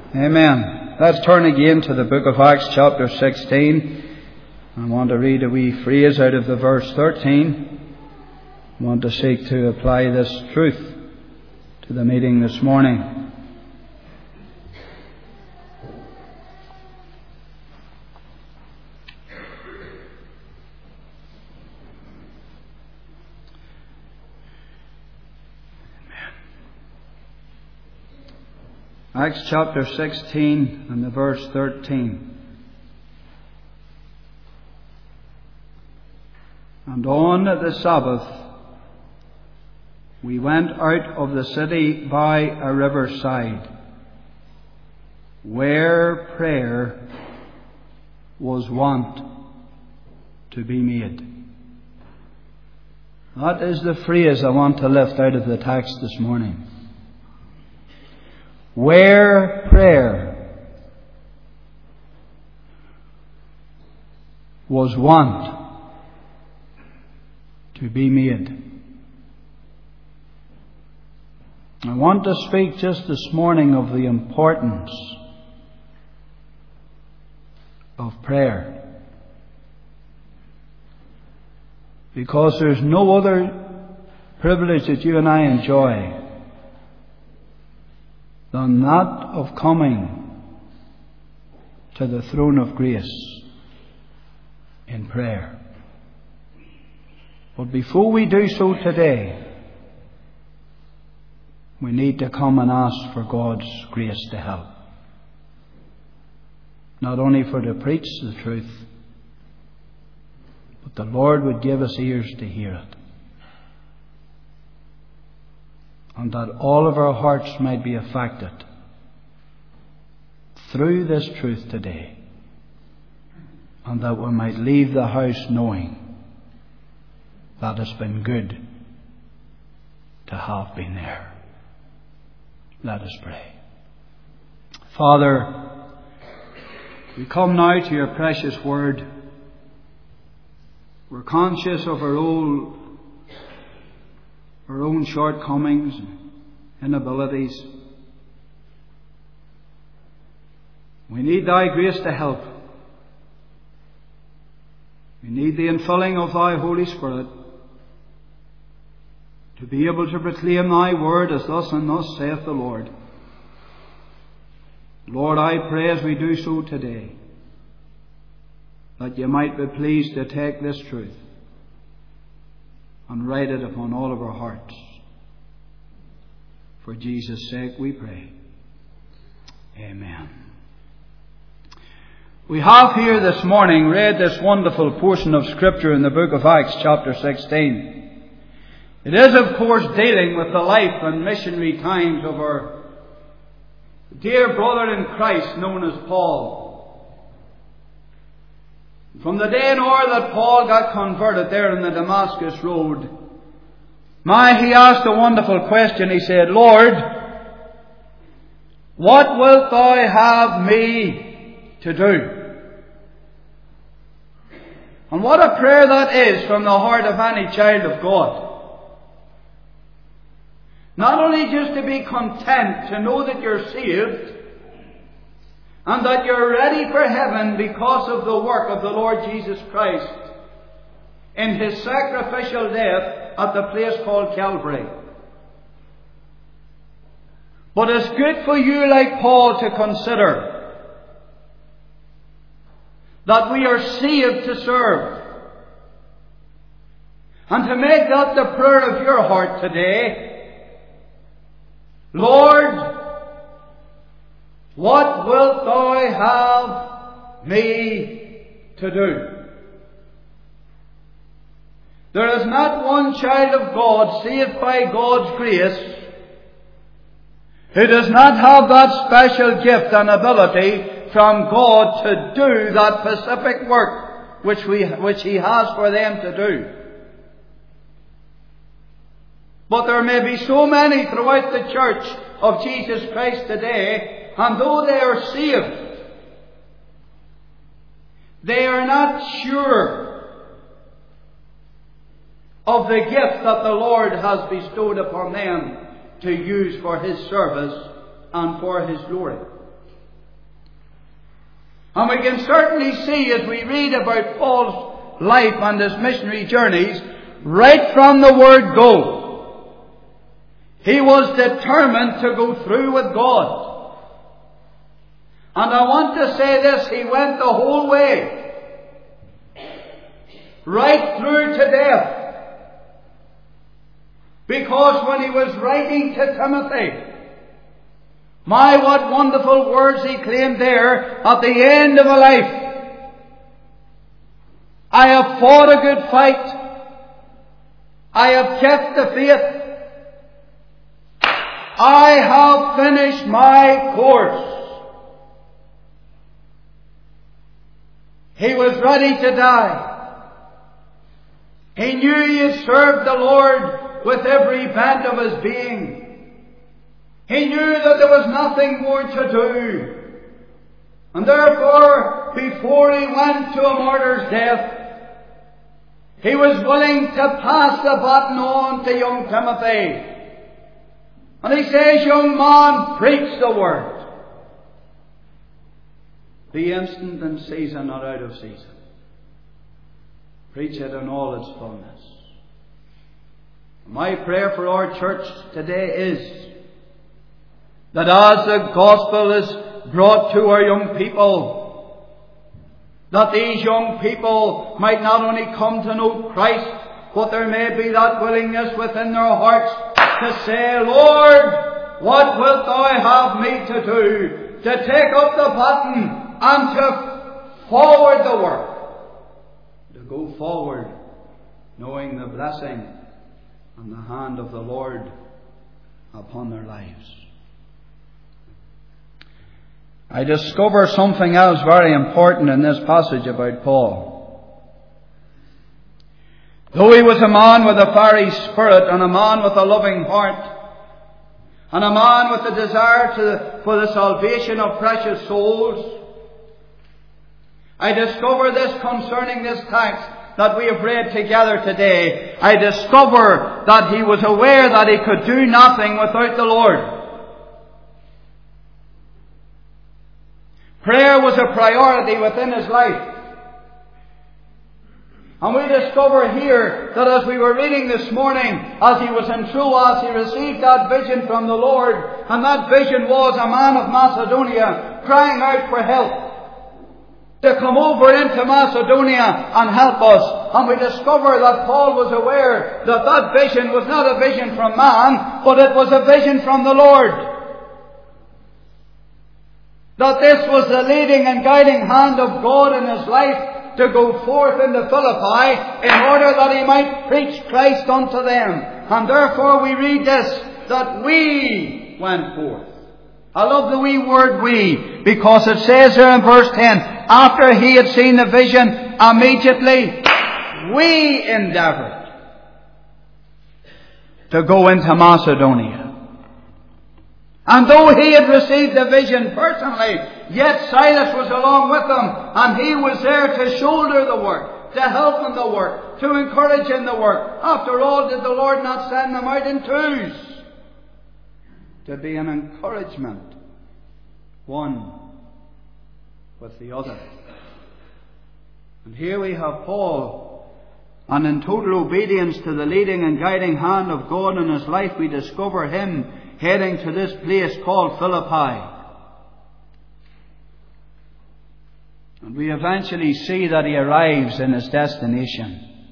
Amen. Let's turn again to the book of Acts chapter 16. I want to read a wee phrase out of the verse 13. I want to seek to apply this truth to the meeting this morning. Acts chapter 16 and the verse 13. And on the Sabbath we went out of the city by a riverside, where prayer was wont to be made. That is the phrase I want to lift out of the text this morning. Where prayer was wont to be made. I want to speak just this morning of the importance of prayer, because there's no other privilege that you and I enjoy than that of coming to the throne of grace in prayer. But before we do so today, we need to come and ask for God's grace to help. Not only for to preach the truth, but the Lord would give us ears to hear it. And that all of our hearts might be affected through this truth today. And that we might leave the house knowing that it's been good to have been there. Let us pray. Father, we come now to your precious word. We're conscious of our own shortcomings and inabilities. We need thy grace to help. We need the infilling of thy Holy Spirit to be able to proclaim thy word as thus and thus saith the Lord. Lord, I pray as we do so today, that you might be pleased to take this truth and write it upon all of our hearts. For Jesus' sake we pray. Amen. We have here this morning read this wonderful portion of Scripture in the book of Acts chapter 16. It is, of course, dealing with the life and missionary times of our dear brother in Christ known as Paul. From the day and hour that Paul got converted there on the Damascus road, he asked a wonderful question. He said, Lord, what wilt thou have me to do? And what a prayer that is from the heart of any child of God. Not only just to be content to know that you're saved and that you're ready for heaven because of the work of the Lord Jesus Christ in His sacrificial death at the place called Calvary. But it's good for you, like Paul, to consider that we are saved to serve. And to make that the prayer of your heart today. Lord, what wilt thou have me to do? There is not one child of God saved by God's grace who does not have that special gift and ability from God to do that specific work which He has for them to do. But there may be so many throughout the church of Jesus Christ today, and though they are saved, they are not sure of the gift that the Lord has bestowed upon them to use for His service and for His glory. And we can certainly see as we read about Paul's life and his missionary journeys, right from the word go, he was determined to go through with God. And I want to say this, he went the whole way, right through to death. Because when he was writing to Timothy, my, what wonderful words he claimed there at the end of a life. I have fought a good fight. I have kept the faith. I have finished my course. He was ready to die. He knew he had served the Lord with every bent of his being. He knew that there was nothing more to do. And therefore, before he went to a martyr's death, he was willing to pass the baton on to young Timothy. And he says, young man, preach the word. Be instant in season, not out of season. Preach it in all its fullness. My prayer for our church today is that as the gospel is brought to our young people, that these young people might not only come to know Christ, but there may be that willingness within their hearts to say, Lord, what wilt thou have me to do? To take up the baton and to forward the work. To go forward, knowing the blessing and the hand of the Lord upon their lives. I discover something else very important in this passage about Paul. Though he was a man with a fiery spirit and a man with a loving heart and a man with a desire for the salvation of precious souls, I discover this concerning this text that we have read together today. I discover that he was aware that he could do nothing without the Lord. Prayer was a priority within his life. And we discover here that as we were reading this morning, as he was in Troas, he received that vision from the Lord. And that vision was a man of Macedonia crying out for help, to come over into Macedonia and help us. And we discover that Paul was aware that that vision was not a vision from man, but it was a vision from the Lord. That this was the leading and guiding hand of God in his life to go forth into Philippi in order that he might preach Christ unto them. And therefore we read this, that we went forth. I love the wee word we, because it says here in verse 10, after he had seen the vision, immediately we endeavoured to go into Macedonia. And though he had received the vision personally, yet Silas was along with him, and he was there to shoulder the work, to help in the work, to encourage in the work. After all, did the Lord not send them out in twos? To be an encouragement, one with the other. And here we have Paul, and in total obedience to the leading and guiding hand of God in his life, we discover him heading to this place called Philippi. And we eventually see that he arrives in his destination.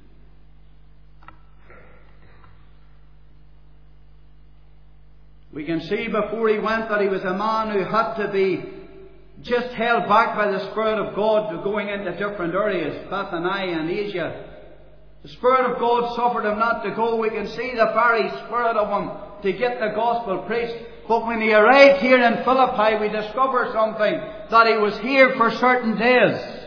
We can see before he went that he was a man who had to be just held back by the Spirit of God to going into different areas, Bithynia and Asia. The Spirit of God suffered him not to go. We can see the very spirit of him to get the gospel preached. But when he arrived here in Philippi, we discover something, that he was here for certain days.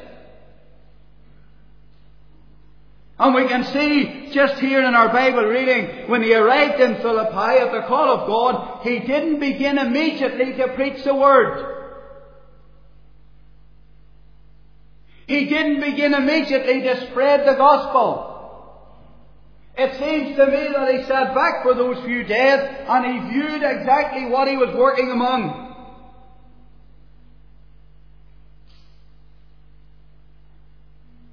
And we can see just here in our Bible reading, when he arrived in Philippi at the call of God, he didn't begin immediately to preach the word. He didn't begin immediately to spread the gospel. It seems to me that he sat back for those few days and he viewed exactly what he was working among.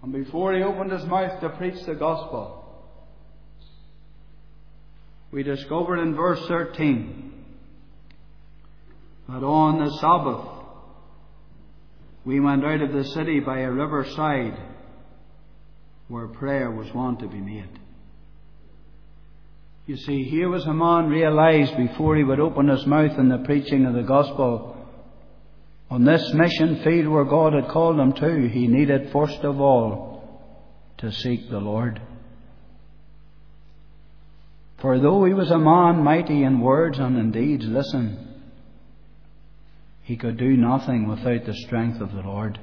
And before he opened his mouth to preach the gospel, we discover in verse 13 that on the Sabbath we went out of the city by a riverside where prayer was wont to be made. You see, here was a man realized before he would open his mouth in the preaching of the gospel, on this mission field where God had called him to, he needed first of all to seek the Lord. For though he was a man mighty in words and in deeds, listen, he could do nothing without the strength of the Lord.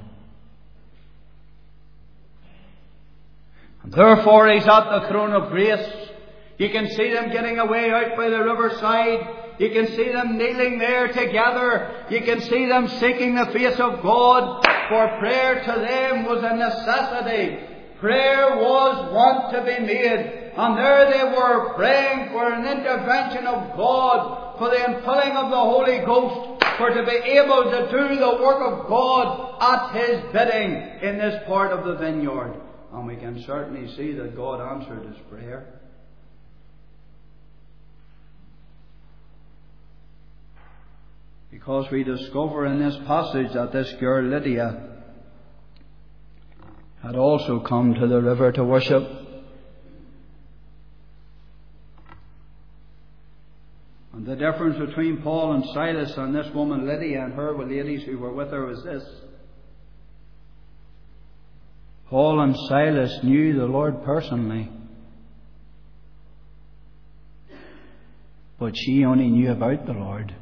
And therefore he's at the throne of grace. You can see them getting away out by the riverside. You can see them kneeling there together. You can see them seeking the face of God. For prayer to them was a necessity. Prayer was wont to be made. And there they were praying for an intervention of God, for the infilling of the Holy Ghost, for to be able to do the work of God at His bidding in this part of the vineyard. And we can certainly see that God answered his prayer. Because we discover in this passage that this girl Lydia had also come to the river to worship. And the difference between Paul and Silas and this woman Lydia and her ladies who were with her was this. Paul and Silas knew the Lord personally, but she only knew about the Lord.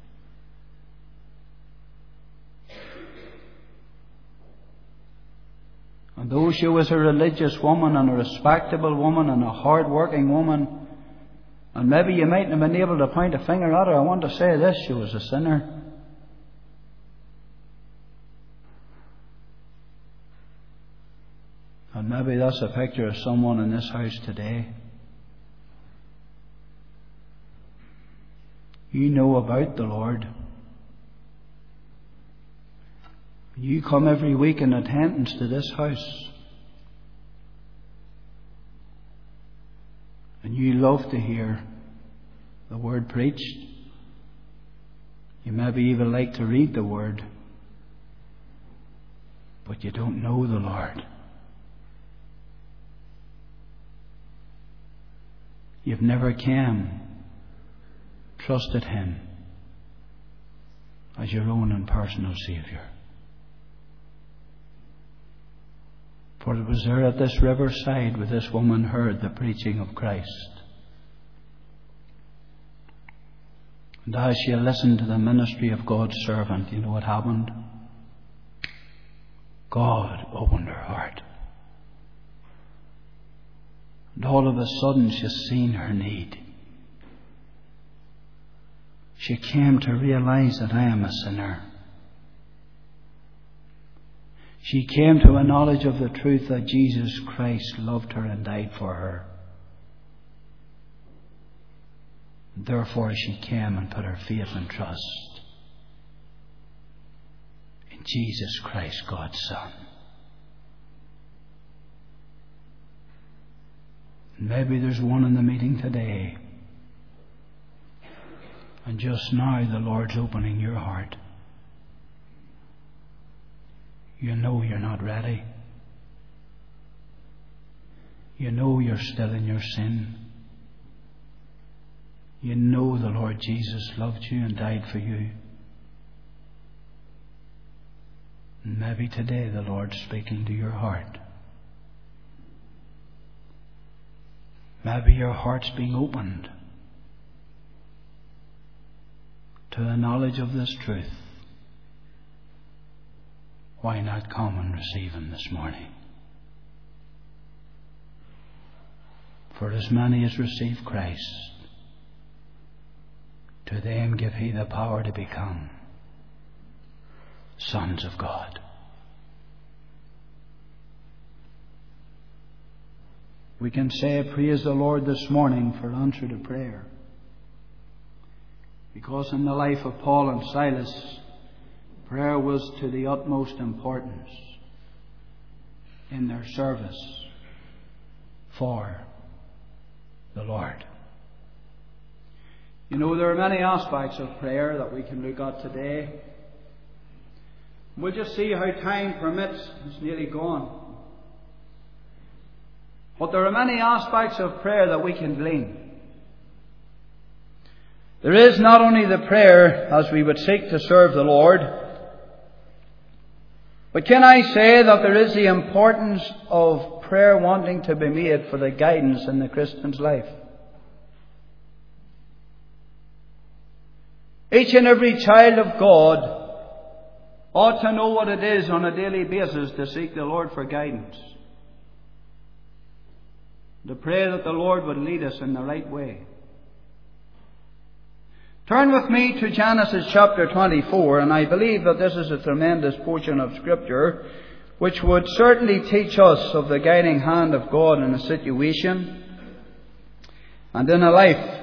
And though she was a religious woman and a respectable woman and a hard-working woman, and maybe you mightn't have been able to point a finger at her, I want to say this, she was a sinner. And maybe that's a picture of someone in this house today. You know about the Lord. You come every week in attendance to this house. And you love to hear the Word preached. You maybe even like to read the Word. But you don't know the Lord. You've never came, trusted Him as your own and personal Saviour. For it was there at this riverside where this woman heard the preaching of Christ. And as she listened to the ministry of God's servant, you know what happened? God opened her heart. And all of a sudden she seen her need. She came to realize that I am a sinner. She came to a knowledge of the truth that Jesus Christ loved her and died for her. Therefore she came and put her faith and trust in Jesus Christ, God's Son. Maybe there's one in the meeting today, and just now the Lord's opening your heart. You know you're not ready. You know you're still in your sin. You know the Lord Jesus loved you and died for you. And maybe today the Lord's speaking to your heart. Maybe your heart's being opened to the knowledge of this truth. Why not come and receive Him this morning? For as many as receive Christ, to them give He the power to become sons of God. We can say, praise the Lord this morning for answer to prayer. Because in the life of Paul and Silas, prayer was to the utmost importance. in their service for the Lord. You know, there are many aspects of prayer that we can look at today. We'll just see how time permits. It's nearly gone. But there are many aspects of prayer that we can glean. There is not only the prayer as we would seek to serve the Lord, but can I say that there is the importance of prayer wanting to be made for the guidance in the Christian's life. Each and every child of God ought to know what it is on a daily basis to seek the Lord for guidance. To pray that the Lord would lead us in the right way. Turn with me to Genesis chapter 24, and I believe that this is a tremendous portion of Scripture which would certainly teach us of the guiding hand of God in a situation and in a life.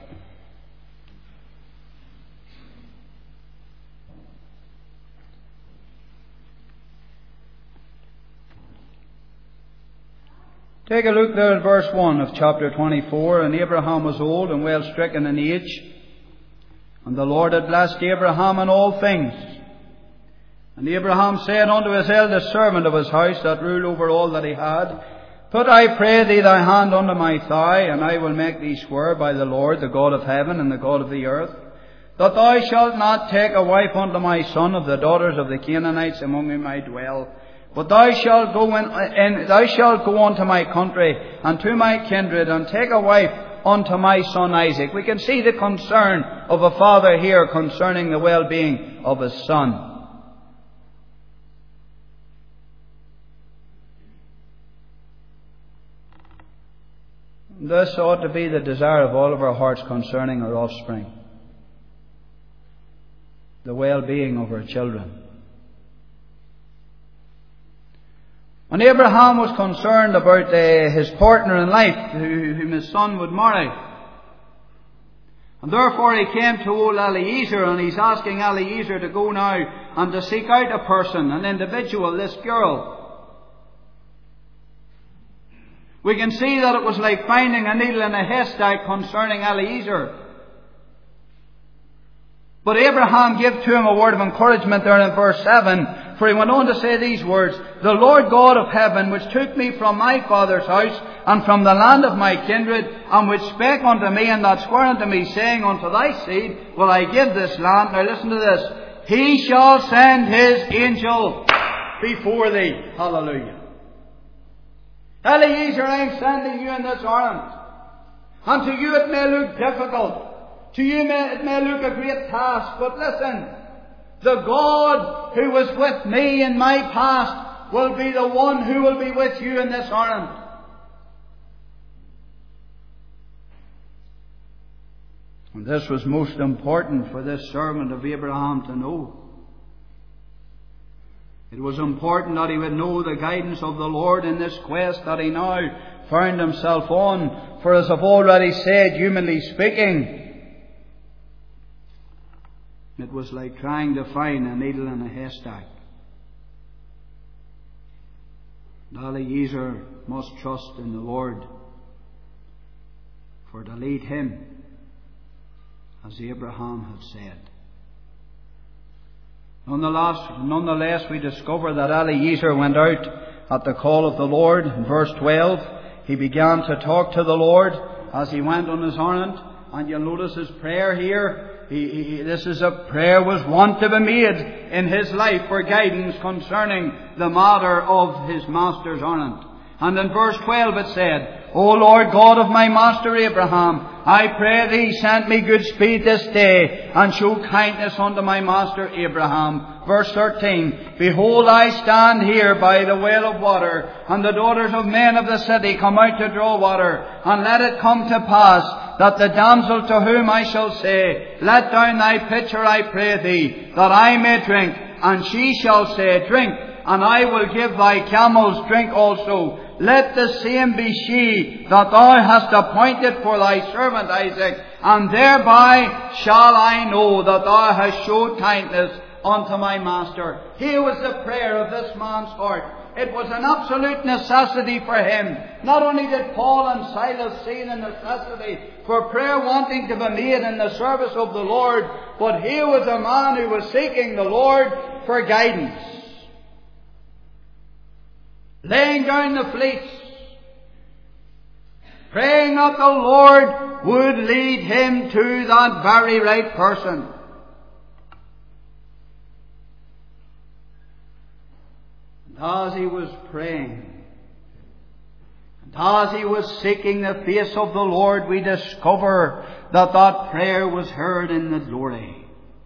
Take a look there at verse 1 of chapter 24. And Abraham was old and well stricken in age, and the Lord had blessed Abraham in all things. And Abraham said unto his eldest servant of his house, that ruled over all that he had, Put, I pray thee, thy hand unto my thigh, and I will make thee swear by the Lord, the God of heaven and the God of the earth, that thou shalt not take a wife unto my son of the daughters of the Canaanites among whom I dwell. But thou shalt go unto my country and to my kindred, and take a wife unto my son Isaac. We can see the concern of a father here concerning the well-being of his son. This ought to be the desire of all of our hearts concerning our offspring, the well-being of our children. And Abraham was concerned about his partner in life, whom his son would marry. And therefore he came to old Eliezer, and he's asking Eliezer to go now and to seek out a person, an individual, this girl. We can see that it was like finding a needle in a haystack concerning Eliezer. But Abraham gave to him a word of encouragement there in verse 7, for he went on to say these words, The Lord God of heaven, which took me from my father's house and from the land of my kindred, and which spake unto me, and that sware unto me, saying, Unto thy seed will I give this land. Now listen to this. He shall send his angel before thee. Hallelujah. Eliezer, I'm sending you in this errand. And to you it may look difficult. To you it may look a great task, but listen, the God who was with me in my past will be the one who will be with you in this errand. And this was most important for this servant of Abraham to know. It was important that he would know the guidance of the Lord in this quest that he now found himself on. For as I've already said, humanly speaking, it was like trying to find a needle in a haystack. Eliezer must trust in the Lord for to lead him, as Abraham had said. Nonetheless, we discover that Eliezer went out at the call of the Lord. In verse 12, he began to talk to the Lord as he went on his errand. And you'll notice his prayer here. This is a prayer was wont to be made in his life for guidance concerning the matter of his master's errand. And in verse 12 it said, O Lord God of my master Abraham, I pray thee send me good speed this day, and show kindness unto my master Abraham. Verse 13, Behold, I stand here by the well of water, and the daughters of men of the city come out to draw water. And let it come to pass that the damsel to whom I shall say, Let down thy pitcher, I pray thee, that I may drink, and she shall say, Drink, and I will give thy camels drink also. Let the same be she that thou hast appointed for thy servant Isaac, and thereby shall I know that thou hast showed kindness unto my master. Here was the prayer of this man's heart. It was an absolute necessity for him. Not only did Paul and Silas see the necessity for prayer wanting to be made in the service of the Lord, but here was a man who was seeking the Lord for guidance. Laying down the fleece, praying that the Lord would lead him to that very right person. And as he was praying, and as he was seeking the face of the Lord, we discover that that prayer was heard in the glory.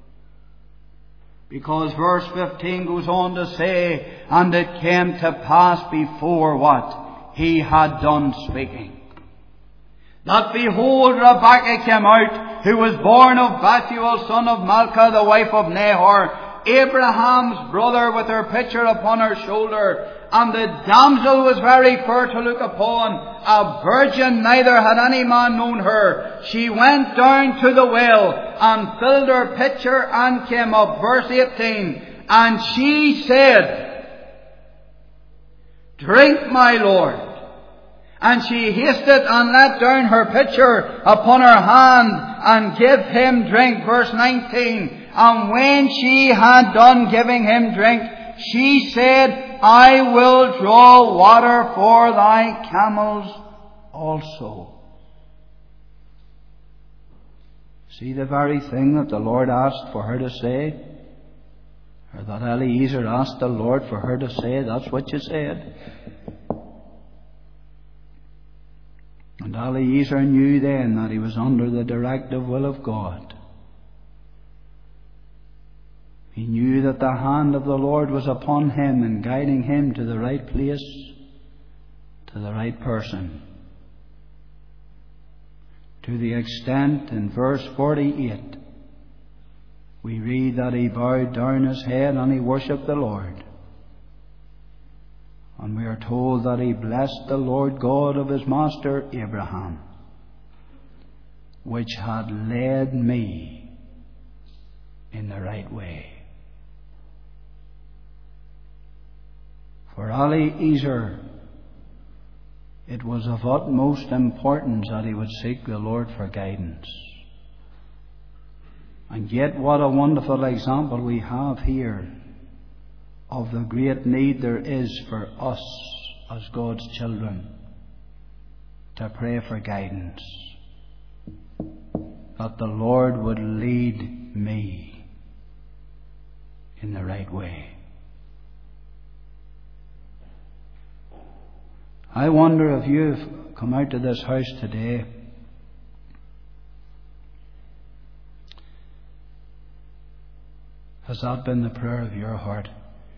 Because verse 15 goes on to say, and it came to pass before what? He had done speaking, that behold, Rebekah came out, who was born of Bethuel, son of Milcah, the wife of Nahor, Abraham's brother, with her pitcher upon her shoulder. And the damsel was very fair to look upon, a virgin, neither had any man known her. She went down to the well, and filled her pitcher, and came up. Verse 18, and she said, drink, my Lord. And she hasted and let down her pitcher upon her hand, and gave him drink. Verse 19, and when she had done giving him drink, she said, I will draw water for thy camels also. See the very thing that the Lord asked for her to say, or that Eliezer asked the Lord for her to say, that's what you said. And Eliezer knew then that he was under the directive will of God. He knew that the hand of the Lord was upon him and guiding him to the right place, to the right person. To the extent in verse 48, we read that he bowed down his head and he worshipped the Lord. And we are told that he blessed the Lord God of his master Abraham, which had led me in the right way. For Eliezer, it was of utmost importance that he would seek the Lord for guidance. And yet what a wonderful example we have here of the great need there is for us as God's children to pray for guidance. That the Lord would lead me in the right way. I wonder if you've come out to this house today has that been the prayer of your heart?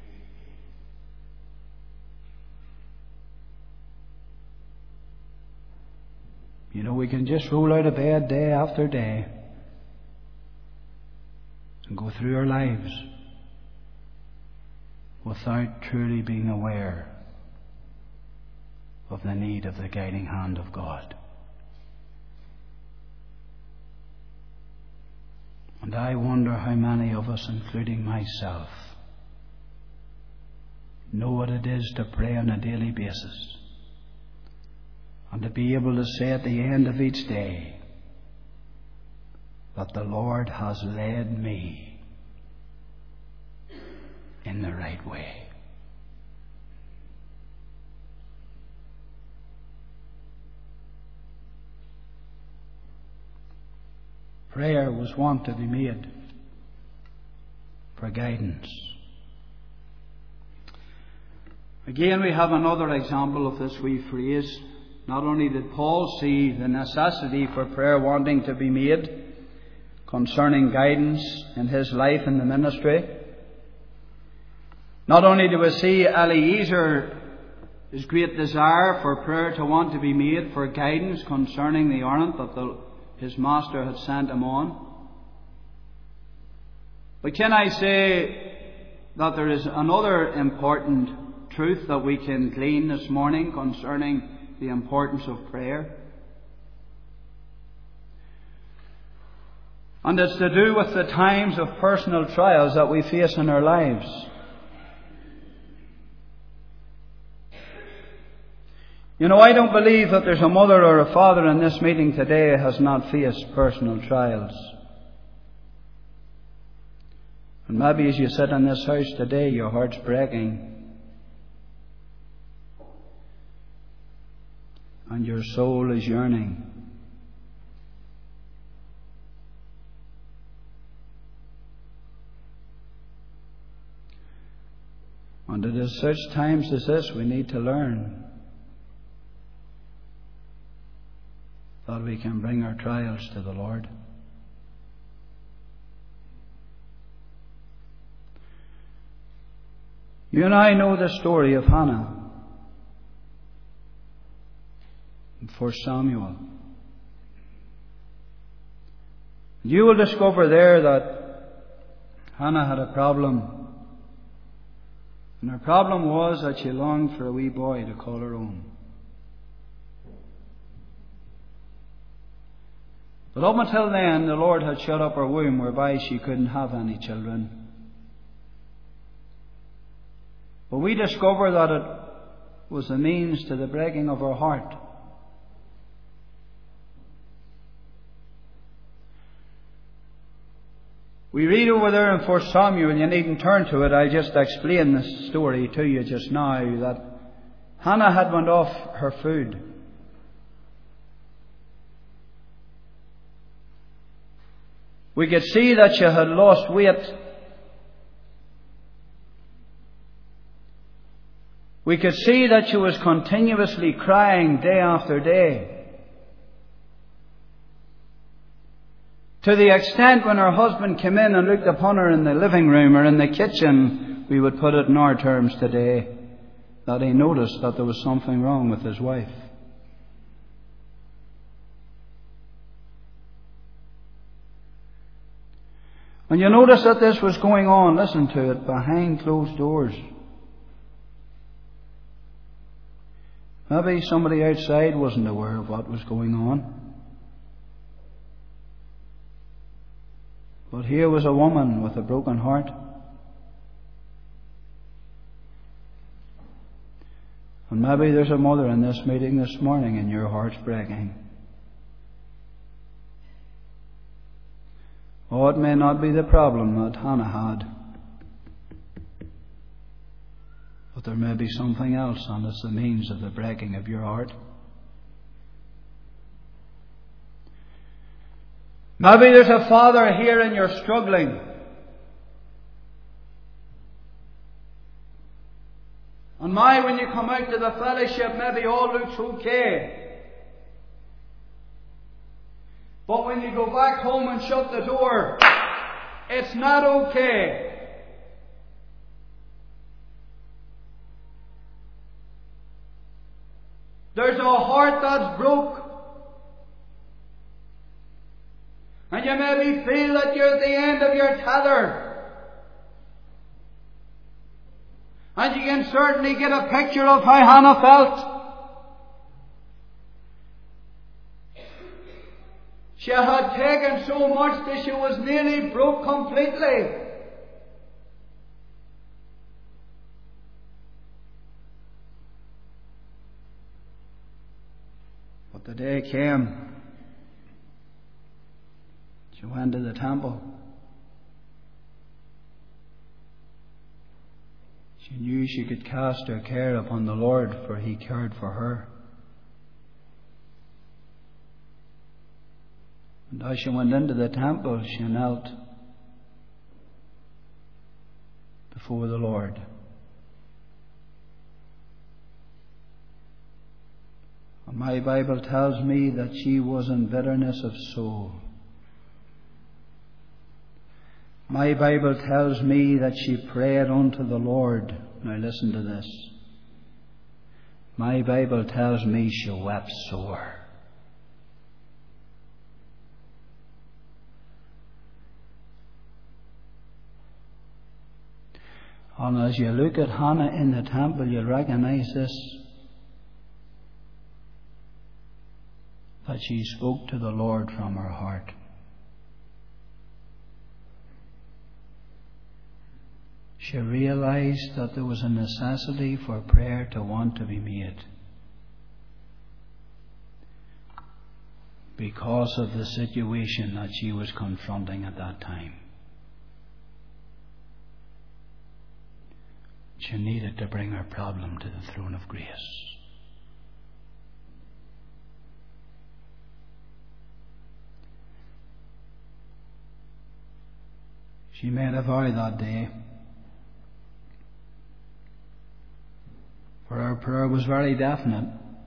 You know, we can just roll out of bed day after day and go through our lives without truly being aware of the need of the guiding hand of God. And I wonder how many of us, including myself, know what it is to pray on a daily basis and to be able to say at the end of each day that the Lord has led me in the right way. Prayer was wont to be made for guidance. Again, we have another example of this wee phrase. Not only did Paul see the necessity for prayer wanting to be made concerning guidance in his life in the ministry, not only do we see Eliezer's great desire for prayer to want to be made for guidance concerning the errand that his master had sent him on. But can I say that there is another important truth that we can glean this morning concerning the importance of prayer? And it's to do with the times of personal trials that we face in our lives. You know, I don't believe that there's a mother or a father in this meeting today who has not faced personal trials. And maybe as you sit in this house today, your heart's breaking. And your soul is yearning. And it is such times as this we need to learn that we can bring our trials to the Lord. You and I know the story of Hannah in 1 Samuel. You will discover there that Hannah had a problem. And her problem was that she longed for a wee boy to call her own. But up until then, the Lord had shut up her womb whereby she couldn't have any children. But we discover that it was the means to the breaking of her heart. We read over there in 1 Samuel, and you needn't turn to it, I just explained this story to you just now, that Hannah had went off her food. We could see that she had lost weight. We could see that she was continuously crying day after day. To the extent when her husband came in and looked upon her in the living room or in the kitchen, we would put it in our terms today, that he noticed that there was something wrong with his wife. And you notice that this was going on, listen to it, behind closed doors. Maybe somebody outside wasn't aware of what was going on. But here was a woman with a broken heart. And maybe there's a mother in this meeting this morning and your heart's breaking. Oh, it may not be the problem that Hannah had. But there may be something else, and it's the means of the breaking of your heart. Maybe there's a father here and you're struggling. And when you come out to the fellowship, maybe all looks okay. But when you go back home and shut the door, it's not okay. There's a heart that's broke. And you maybe feel that you're at the end of your tether. And you can certainly get a picture of how Hannah felt. She had taken so much that she was nearly broke completely. But the day came. She went to the temple. She knew she could cast her care upon the Lord, for He cared for her. And as she went into the temple, she knelt before the Lord. And my Bible tells me that she was in bitterness of soul. My Bible tells me that she prayed unto the Lord. Now listen to this. My Bible tells me she wept sore. And as you look at Hannah in the temple, you'll recognize this. That she spoke to the Lord from her heart. She realized that there was a necessity for prayer to want to be made. because of the situation that she was confronting at that time. She needed to bring her problem to the throne of grace. She made a vow that day, for her prayer was very definite.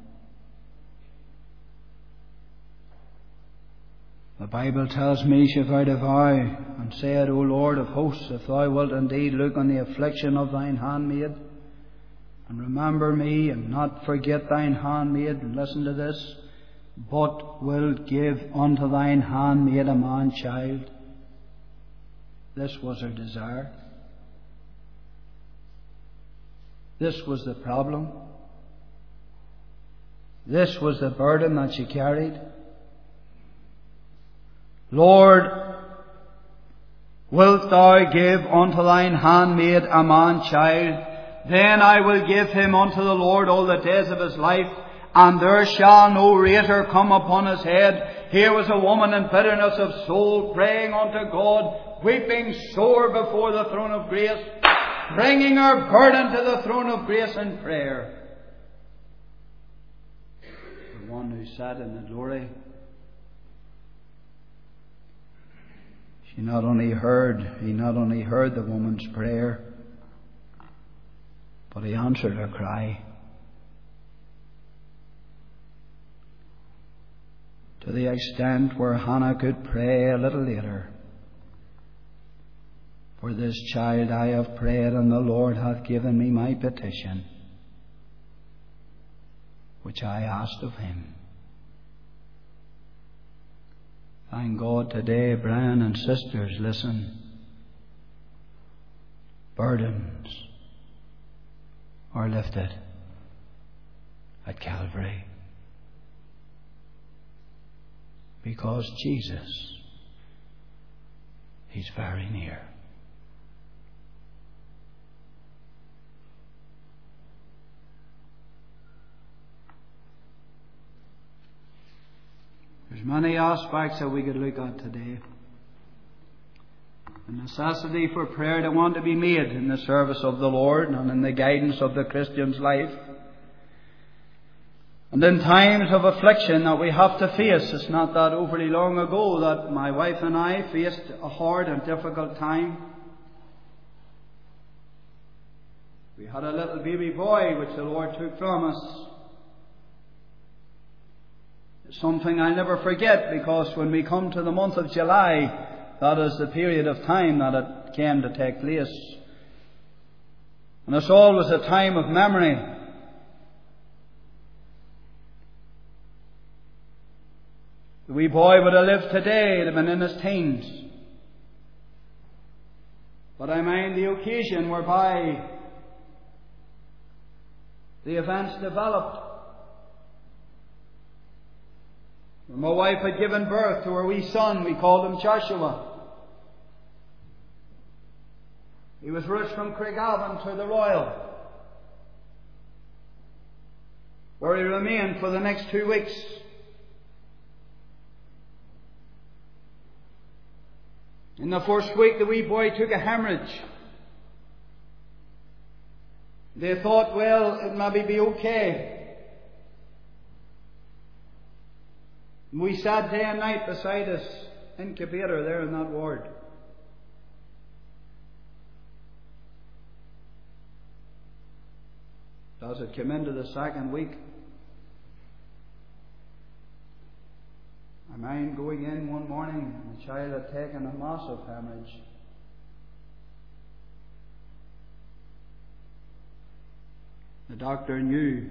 The Bible tells me she vowed a vow and said, O Lord of hosts, if thou wilt indeed look on the affliction of thine handmaid, and remember me, and not forget thine handmaid, and listen to this, but wilt give unto thine handmaid a man child. This was her desire. This was the problem. This was the burden that she carried. Lord, wilt thou give unto thine handmaid a man child? Then I will give him unto the Lord all the days of his life, and there shall no razor come upon his head. Here was a woman in bitterness of soul, praying unto God, weeping sore before the throne of grace, bringing her burden to the throne of grace in prayer. The one who sat in the glory, he not only heard the woman's prayer, but he answered her cry. To the extent where Hannah could pray a little later, for this child I have prayed, and the Lord hath given me my petition, which I asked of him. Thank God today, brethren and sisters, listen. Burdens are lifted at Calvary, because Jesus, He's very near. There's many aspects that we could look at today. The necessity for prayer that want to be made in the service of the Lord and in the guidance of the Christian's life. And in times of affliction that we have to face. It's not that overly long ago that my wife and I faced a hard and difficult time. We had a little baby boy which the Lord took from us. It's something I'll never forget, because when we come to the month of July, that is the period of time that it came to take place. And it's always a time of memory. The wee boy would have lived today, he'd have been in his teens. But I mind the occasion whereby the events developed. When my wife had given birth to her wee son, we called him Joshua. He was rushed from Craigavon to the Royal, where he remained for the next 2 weeks. In the first week, the wee boy took a hemorrhage. They thought, well, it maybe be okay. We sat day and night beside his incubator there in that ward. As it came into the second week, I mind going in one morning, and the child had taken a massive hemorrhage. The doctor knew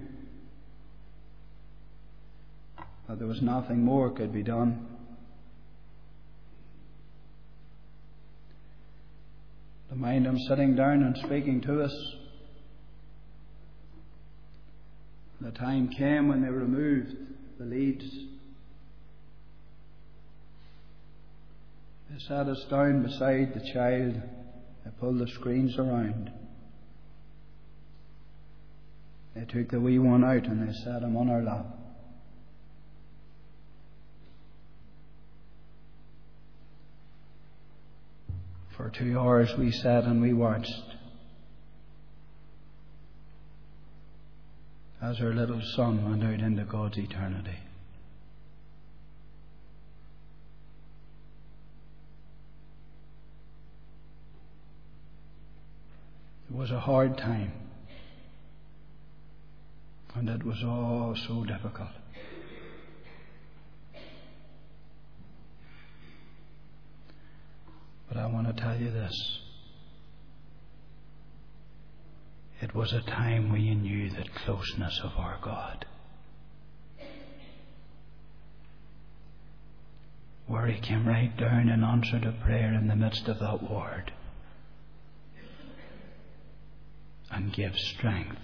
that there was nothing more could be done. To mind him sitting down and speaking to us. The time came when they removed the leads. They sat us down beside the child. They pulled the screens around. They took the wee one out and they set him on our lap. For 2 hours we sat and we watched as our little son went out into God's eternity. It was a hard time, and it was all so difficult. But I want to tell you this. It was a time when you knew the closeness of our God, where He came right down and answered a prayer in the midst of that ward and gave strength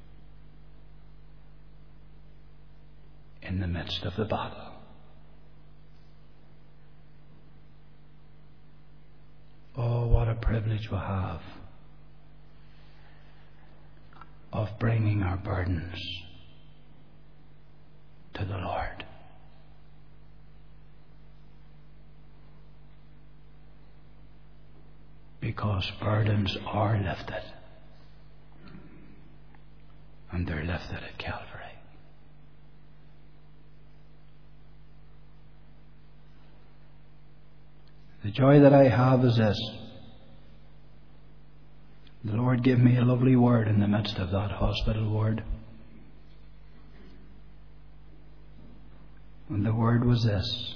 in the midst of the battle. Oh, what a privilege we have of bringing our burdens to the Lord. Because burdens are lifted, and they're lifted at Calvary. The joy that I have is this. The Lord gave me a lovely word in the midst of that hospital ward. And the word was this: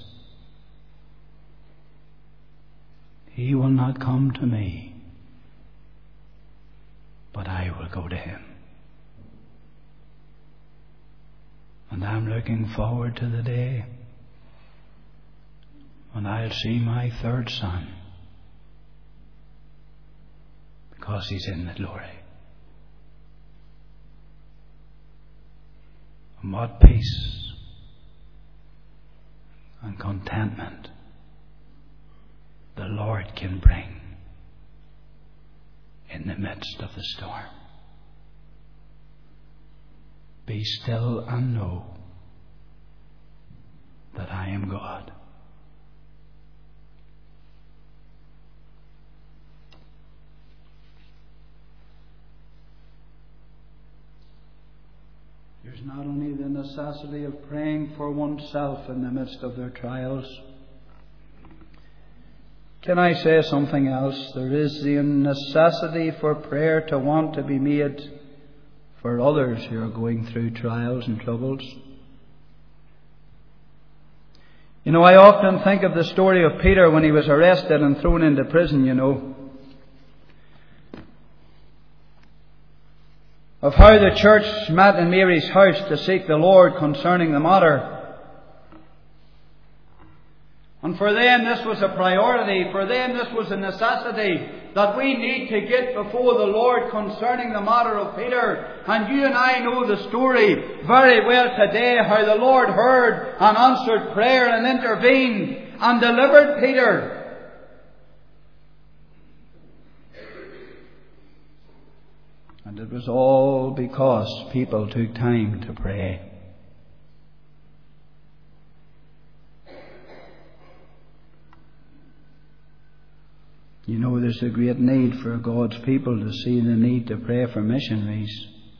He will not come to me, but I will go to Him. And I'm looking forward to the day when I'll see my third son, because he's in the glory. And what peace and contentment the Lord can bring in the midst of the storm. Be still and know that I am God. There's not only the necessity of praying for oneself in the midst of their trials. Can I say something else? There is the necessity for prayer to want to be made for others who are going through trials and troubles. You know, I often think of the story of Peter when he was arrested and thrown into prison, you know. Of how the church met in Mary's house to seek the Lord concerning the matter. And for them this was a priority. For them this was a necessity that we need to get before the Lord concerning the matter of Peter. And you and I know the story very well today, how the Lord heard and answered prayer and intervened and delivered Peter. And it was all because people took time to pray. You know, there's a great need for God's people to see the need to pray for missionaries.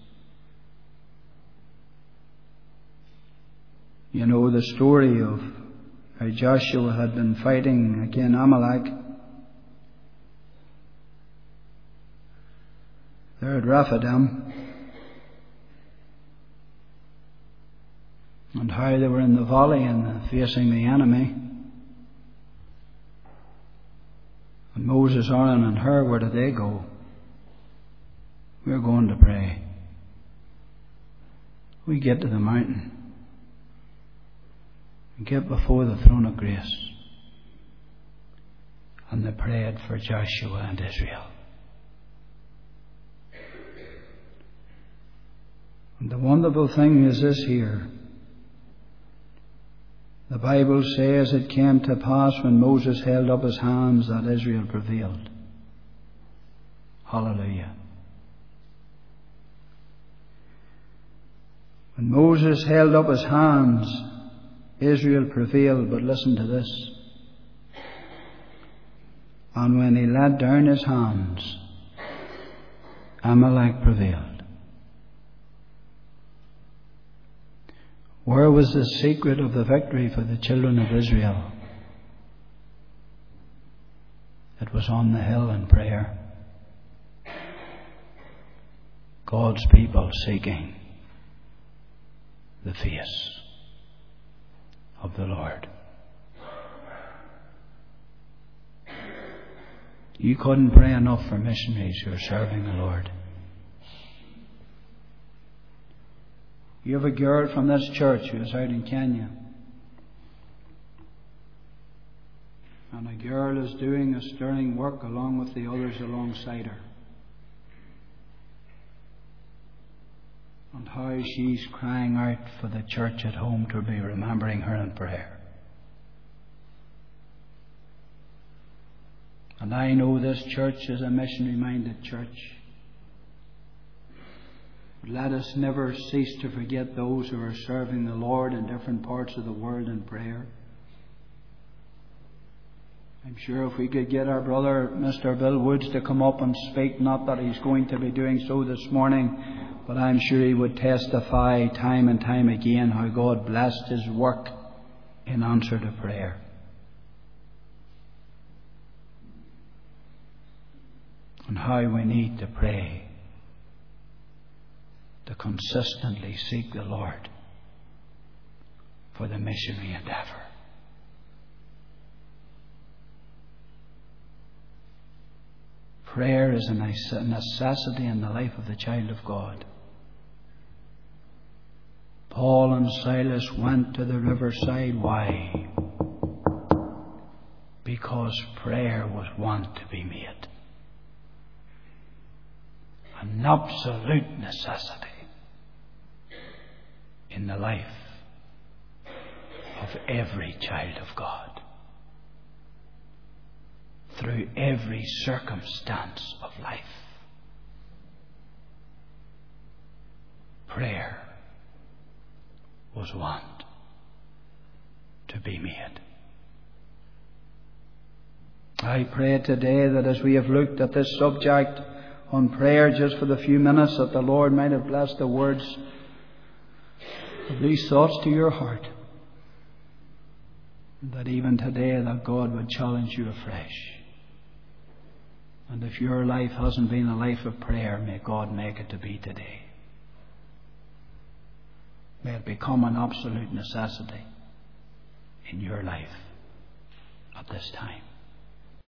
You know the story of how Joshua had been fighting against Amalek. There at Rephidim, and how they were in the valley and facing the enemy. And Moses, Aaron and Hur, where did they go? We're going to pray. We get to the mountain and get before the throne of grace, and they prayed for Joshua and Israel. And the wonderful thing is this here. The Bible says it came to pass when Moses held up his hands that Israel prevailed. Hallelujah. When Moses held up his hands, Israel prevailed. But listen to this. And when he let down his hands, Amalek prevailed. Where was the secret of the victory for the children of Israel? It was on the hill in prayer. God's people seeking the face of the Lord. You couldn't pray enough for missionaries who are serving the Lord. You have a girl from this church who is out in Kenya. And a girl is doing a sterling work along with the others alongside her. And how she's crying out for the church at home to be remembering her in prayer. And I know this church is a missionary-minded church. But let us never cease to forget those who are serving the Lord in different parts of the world in prayer. I'm sure if we could get our brother, Mr. Bill Woods, to come up and speak, not that he's going to be doing so this morning, but I'm sure he would testify time and time again how God blessed his work in answer to prayer. And how we need to pray, to consistently seek the Lord for the missionary endeavour. Prayer is a necessity in the life of the child of God. Paul and Silas went to the riverside. Why? Because prayer was wont to be made. An absolute necessity in the life of every child of God. Through every circumstance of life. Prayer was wont to be made. I pray today that as we have looked at this subject on prayer just for the few minutes, that the Lord might have blessed the words of these thoughts to your heart. That even today that God would challenge you afresh. And if your life hasn't been a life of prayer, may God make it to be today. May it become an absolute necessity in your life at this time.